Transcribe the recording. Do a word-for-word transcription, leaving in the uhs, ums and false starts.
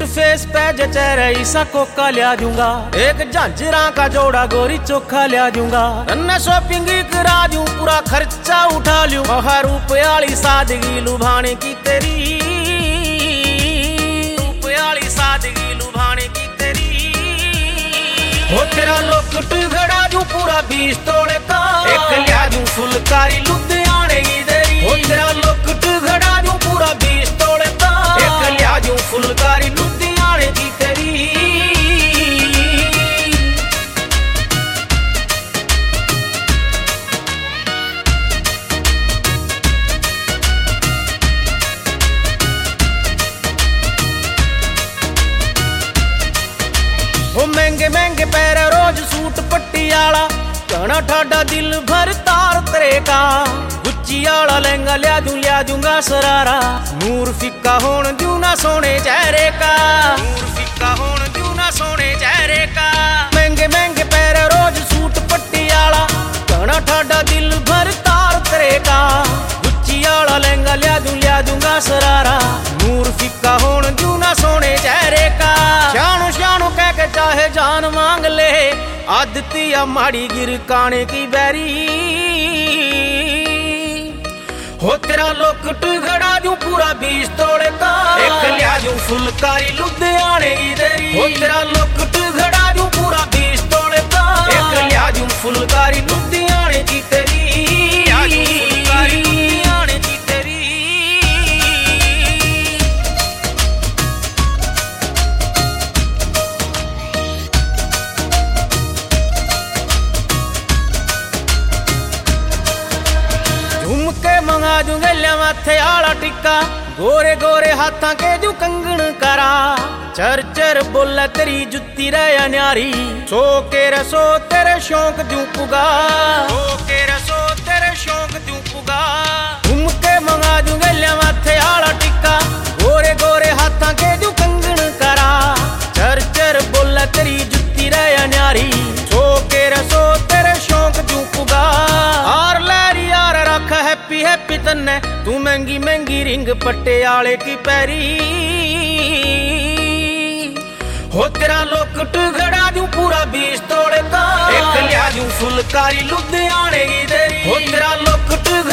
Face पे चेहरा ईसा Coca लिया दूंगा, एक झांझरा का जोड़ा गोरी चोखा लिया दूंगा। अन्ना शॉपिंग करा दूं, पूरा खर्चा उठा लूं, वह रुपयाली सादगी लुभाने की तेरी, रुपयाली सादगी लुभाने की तेरी। हो तेरा लोकट घड़ा दूं पूरा बीस तोड़े का, एक लिया दूं फुलकारी लुधियाने की तेरी। हो तेरा लोकट घड़ा दूं पूरा बीस तोड़े का, एक लिया दूं फुलकारी लुधियाने की तेरी। वो महंगे महंगे पैर रोज सूट पट्टी आला, कहना ठाडा दिल भर तार तेरे का। गुच्ची आला लहंगा लिया दूं लिया दूंगा सरारा, नूर फिक्का होन दूं ना सोने चेहरे का, नूर फिक्का होन दूं ना सोने चेहरे का। महंगे महंगे पैर रोज सूट पट्टी आला, कहना ठाडा दिल भर तार तेरे का। गुच्ची आला लहंगा लिया दूं लिया दूंगा सरारा, नूर फिक्का होन दूं ना सोने चेहरे का। शानू शानू कह के चाहे जान मांग ले, आदती या माड़ी गिर काने की बैरी। हो तेरा लोकट घड़ा दूं पूरा बीस तोड़े का, एक लिया दूं फुलकारी लुधियाने की तेरी। हो तेरा लोकट घड़ा दूं पूरा बीस तोड़े का, एक लिया दूं फुलकारी लुधियाने की तेरी, लिया दूं फुलकारी लुधियाने की तेरी। झुमके मंगा दूं गलिया माथे आला टिक्का, गोरे गोरे हाथां के जू कंगन करा। चर चर बोला तेरी जुत्ती रहा न्यारी, सो के रसो तेरे शौक दूं पुगा, सो के रसो तेरे शौक दूं पुगा। झुमके मंगा दूं गलिया माथे आला टिक्का, गोरे गोरे हाथां के जू कंगन करा। चर चर बोला तेरी जुत्ती रहा न्यारी, सो के रसो तेरे शौक दूं पुगा। आर लैरी यार रख हैप्पी हैप्पी तन्ने, तू महंगी महंगी रिंग पट्टे आले की पैरी। हो तेरा लोकट घड़ा दूं पूरा बीस तोड़े का, एक लिया दूं फुलकारी लुधियाने की तेरी। हो तेरा लोकट